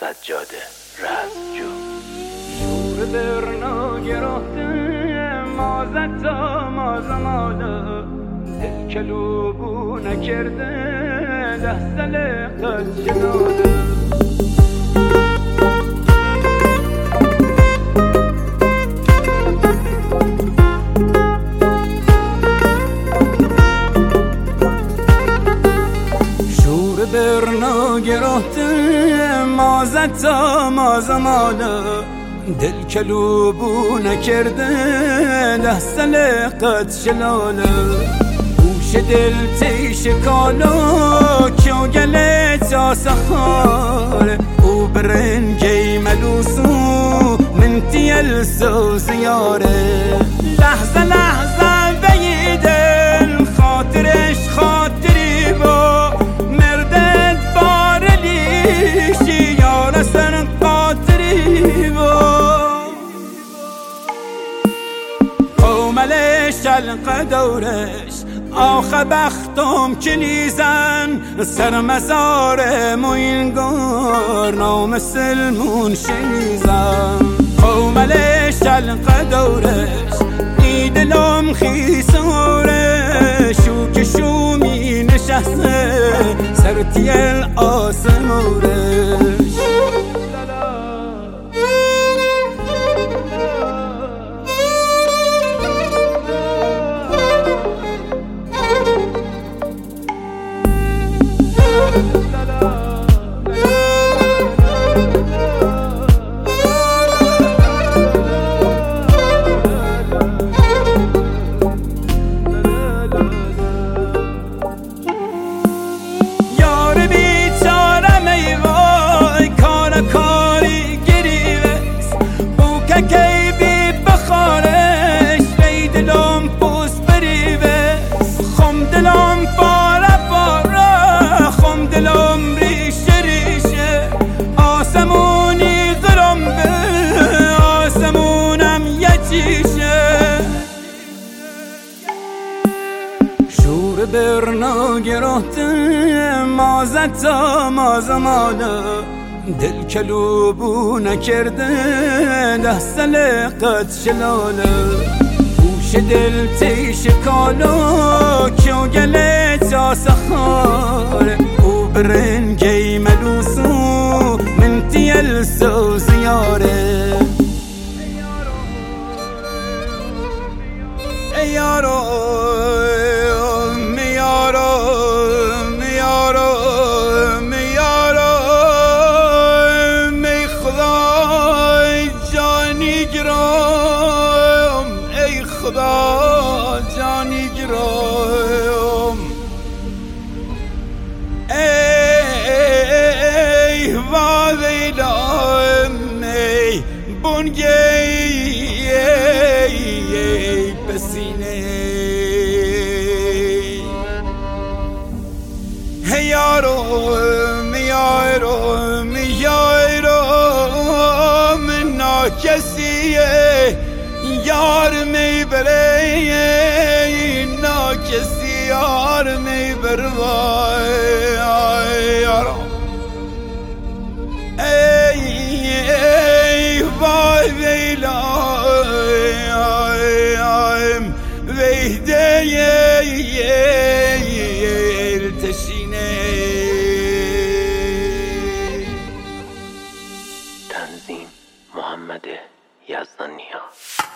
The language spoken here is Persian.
سجاد رزمجو. شور برنا گرفته مازت تا مازماله، دل کلوبو نکرده 10 ساله قد جناده. برنا گرفته مازت تا مازماله، دل کلوبو نکرده 10 ساله قد شلاله. گوش دل تیش کالا کیو گله تا سخاره، او برنگی ملوسو من تیل سو زیاره. لحظه لحظه بیدن خاطرش خاطری با شلق دورش آخه بختم کنیزن، سر مزار موینگار نام سلمون شیزن. قومل شلق دورش ای دلم خیساره، شو که شو می نشسته سر تیل آسمورش. شور برنا گرفته مازت تا مازماله، دل کلوبو نکرده 10 ساله قد شلاله. گوش دل تیش کالا کیو گله تا سخاره، او برنگی ملوسو من تیل سو زیاره. ای یارو خدا جانی گرایم، ای وادیلم ای بونگی ای پسینه. ای یارو من ناکسیه یار میبره، ناکسی یار میبره. ای وای ویلایم ویده تشینه. تنظیم محمد یزدانیا.